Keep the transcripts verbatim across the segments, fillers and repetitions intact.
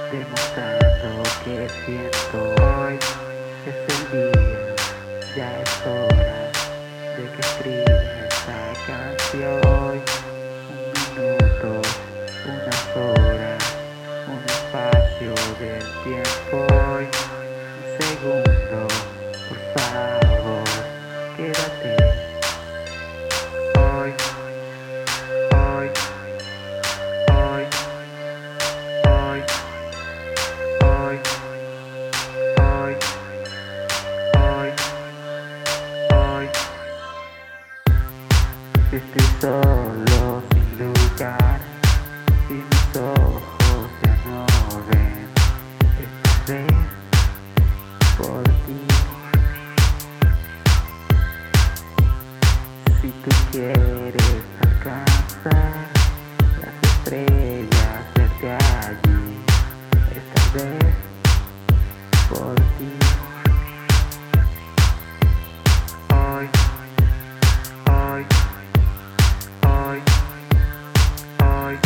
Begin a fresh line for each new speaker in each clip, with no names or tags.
demostrando que siento. Hoy es el día, ya es hora de que escriba esta canción. Un minuto, unas horas, un espacio del tiempo. Hoy, un segundo, por favor, quédate. Hoy, hoy, hoy, hoy, hoy, hoy, hoy, hoy. Si estoy solo, sin lugar, si mis ojos ya no ven, esta vez por ti. Si tú quieres alcanzar las estrellas, verte allí, esta vez por ti. Hoy, hoy, hoy, hoy.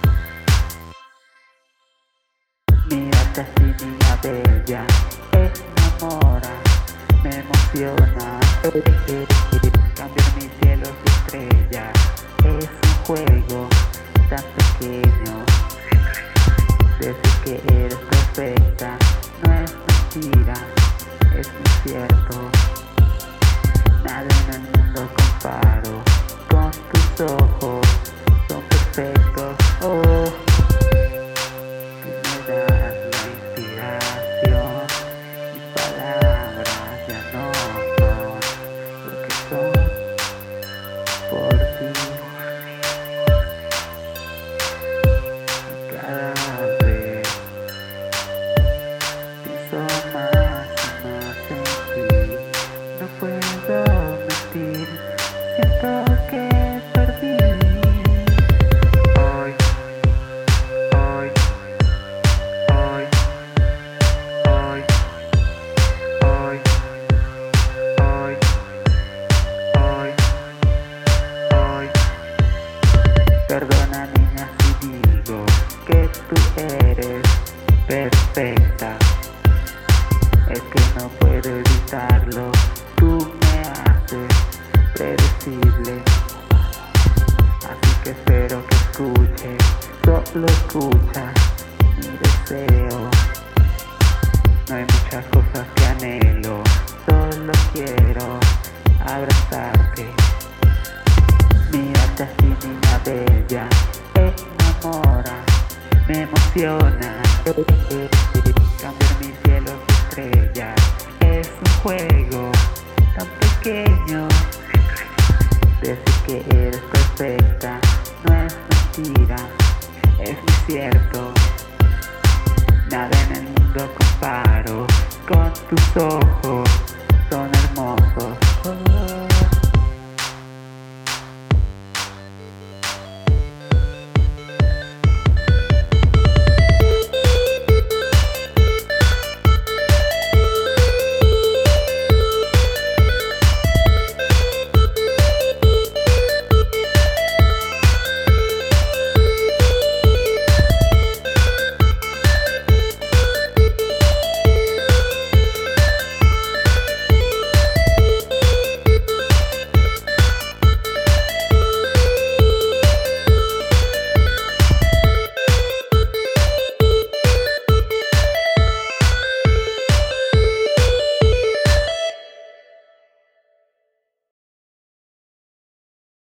Mírate así, niña bella, enamora, me emociona. Cambiar mis cielos y estrellas es un juego tan pequeño. Decir que eres perfecta no es mentira, es muy cierto. Nada en el mundo comparo con tus ojos, son perfectos. Oh, tú me das la inspiración, mis palabras ya no son lo que son por ti. Cada vez pienso más y más en ti. No puedo mentir, siento que perdí. Hoy, hoy, hoy, hoy, hoy, hoy, hoy, hoy. Perdona, niña, si digo que tú eres perfecta. Es que no puedo evitarlo, tú me haces predecible. Así que espero que escuches, solo escucha mi deseo. No hay muchas cosas que anhelo, solo quiero abrazarte. Mírate así, niña bella, enamora, me emociona. Cambiar mis cielos y estrellas es un juego tan pequeño. Decir que eres perfecta no es mentira, es muy cierto. Nada en el mundo comparo con tus ojos,